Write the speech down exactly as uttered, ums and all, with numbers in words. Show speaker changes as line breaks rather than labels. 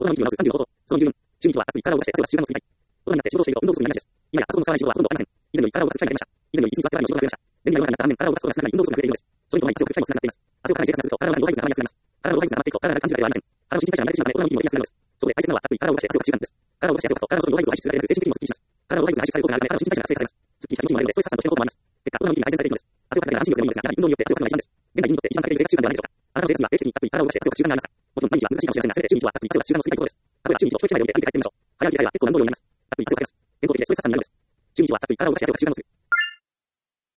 大人の気を直すさんじゅうのこと、その理由、中日は悪意体を動かして強さ集団の作りたい。大人になって仕事をしていると運動不足になりです。今やパソコンの使わない仕事はほとんどありません。以前より体を動かす機会が増えました。以前より一日は体に仕事が増えました。便利な世の中になった反面、体を動かすことが少なくなり運動不足が増えているのです。それとともに強く機械も少なくなっています。汗をかかない生活が続くと体の老廃物が溜まりやすくなります。体の老廃物が溜まりやすくなっていくと体の感じるだけではありません。体の老廃物が溜まっていると体の感じるだけではありません。体を動かす習慣は悪意体を動かして強く集団のです。それで大切なのは悪意体を動かして強く集団のです。体を動かして強くと体の外に老廃物を排出するだけでなく精神的にもスッキリします。体の老廃物が排出されることがあるため体の新陳代謝が活性化されます。スッキリした気持ちにもなるので、そういう作用がとてもあります。結果、大人の気に改善されているのです。汗をかくだけが安心力でもいいのですが、やはり運動によって汗をかくのが一番です。現代人にとって一番かける生活習慣ではないでしょうか。あなたの生活には定期的に悪意体を動かして強く習慣がありますか。もちろん毎日は難しいかもしれませんが、せめて週に一度は悪意汗をかく習慣を作りたいところです。例えば週に一度一駅前で降りて歩いて帰ってみましょう。早歩きぐらいは結構な運動量になります。悪意汗をかくです。健康的でそういう作用になるのです。週に一度は悪意体を動かして強く習慣を作る。